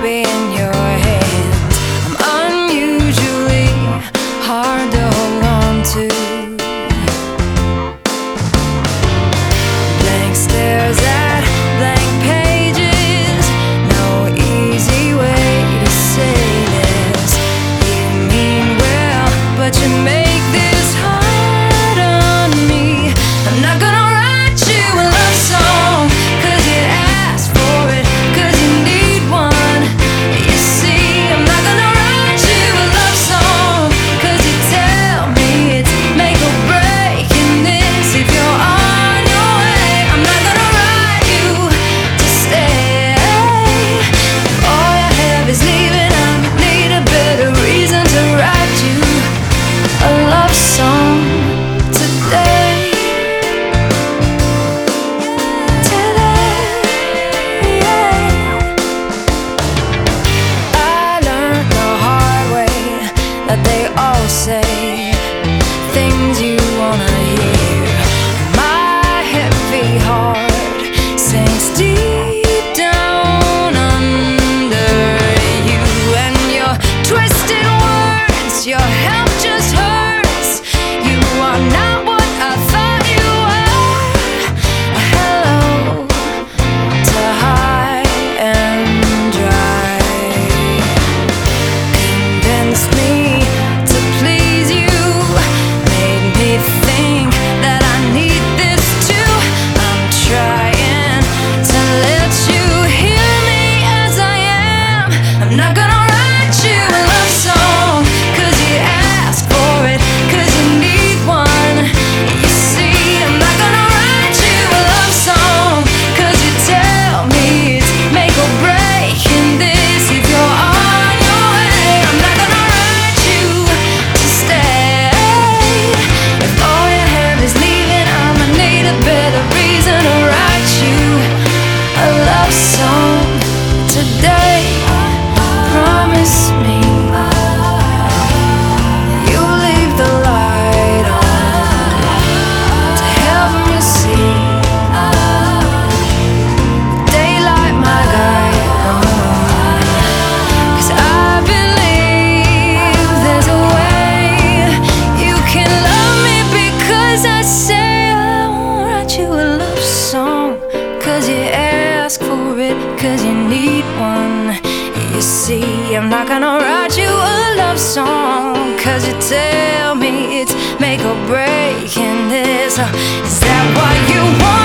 baby, in your hands. I'm unusually hard to hold on to. Blank stares at blank pages, no easy way to say this. You mean well, but you make this hard on me. I'm not gonna write you a love song, 'cause you asked for it, 'cause you need one. You see, I'm not gonna write you a love song, 'cause you tell me it's make or break in this. If you're on your way, I'm not gonna write you to stay. If all you have is leaving, I need a better reason to write you a love song today. That they all say things you wanna hear. My heavy heart sinks deep down under you, and your twisted words, your help just hurts. You are not what I thought you were. Hello to high and dry. Convinced me to please you, made me think that I need this too. I'm trying to let you hear me as I am. I'm not gonna write you a love song, 'cause you asked for it, 'cause you need one. You see, I'm not gonna write you a love song, 'cause you tell me it's make or break in this. If you're on your way, I'm not gonna write you to stay. If all you have is leaving, I'ma need a better reason to write you a love song today. Promise me you'll leave the light on to help me see daylight, my guide. 'Cause I believe there's a way you can love me, because I say I won't write you a love song, 'cause you ask for it, 'cause you need one. You see, I'm not gonna write you a love song, 'cause you tell me it's make or break in this. Is that what you want?